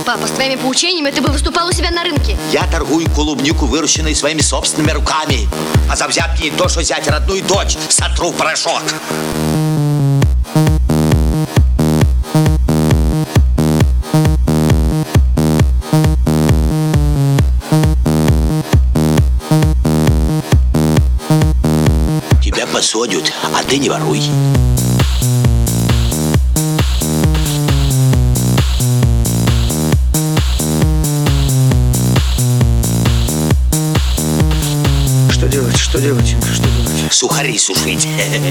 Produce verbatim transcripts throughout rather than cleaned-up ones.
Папа, с твоими поучениями ты бы выступал у себя на рынке. Я торгую клубнику, выращенной своими собственными руками. А за взятки не то, что взять родную дочь, сотру в порошок. Тебя посадят, а ты не воруй. Что делать? Что делать? Что делать? Сухари сушить.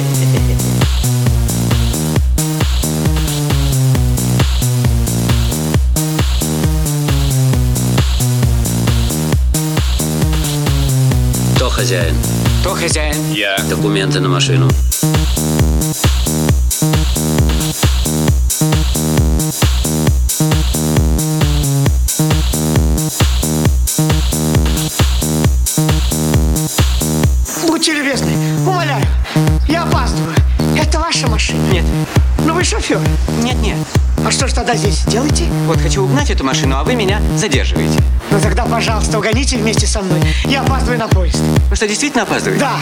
Кто хозяин? Кто хозяин? Я. Документы на машину. Будьте любезны, умоляю. Я опаздываю. Это ваша машина? Нет. Ну вы шофер. Нет, нет. А что ж тогда здесь делаете? Вот хочу угнать эту машину, а вы меня задерживаете. Ну тогда, пожалуйста, угоните вместе со мной. Я опаздываю на поезд. Вы что, действительно опаздываете? Да.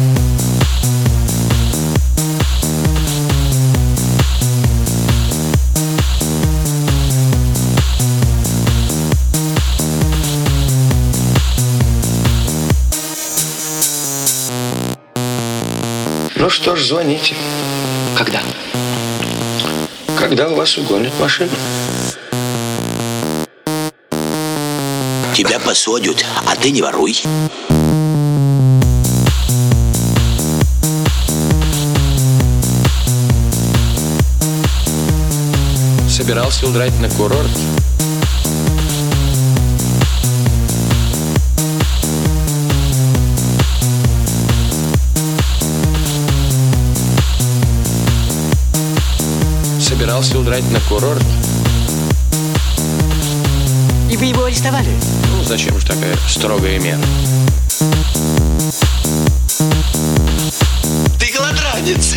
Ну что ж, звоните. Когда? Когда у вас угонят машину? Тебя посадят, а ты не воруй. Собирался удрать на курорт? Собирался удрать на курорт? И вы его арестовали? Ну, зачем же такая строгая мера? Ты голодранец.